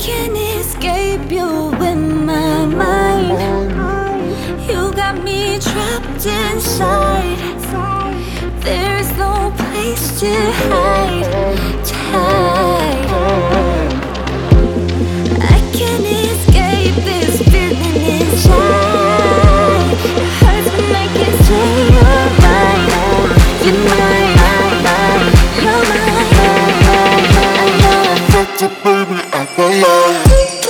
can't escape you in my mind. You got me trapped inside. There's no place to hide, to hide. I can't escape this feeling inside. It hurts when I can't say you're mine. You're mine, you're mine. I know I fucked up, baby, I don't know.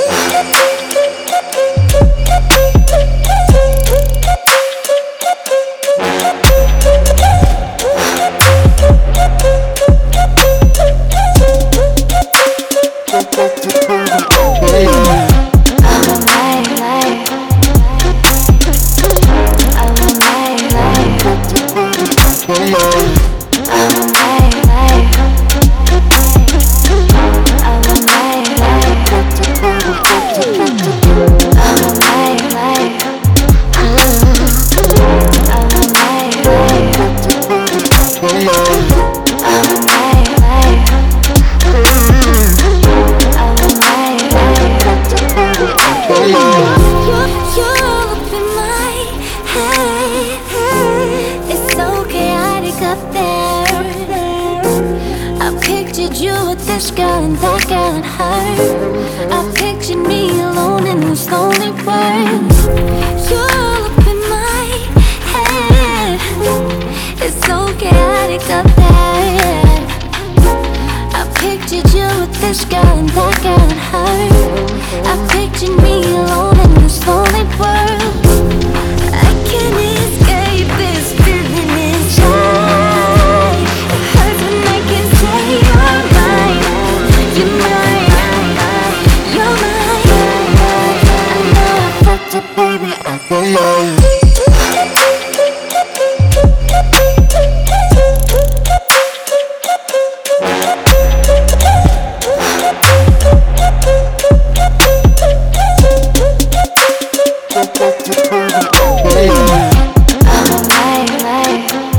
You with this girl and that girl and her. I pictured me alone in this lonely world. You're all up in my head. It's so chaotic up there. I pictured you with this girl and that girl and her. I pictured me alone in this lonely world. I can't escape this feeling inside. It hurts when I can't say you're mine. You're mine, you're mine. I know I fucked up, baby, I don't know.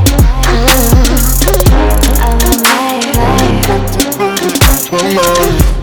I'm a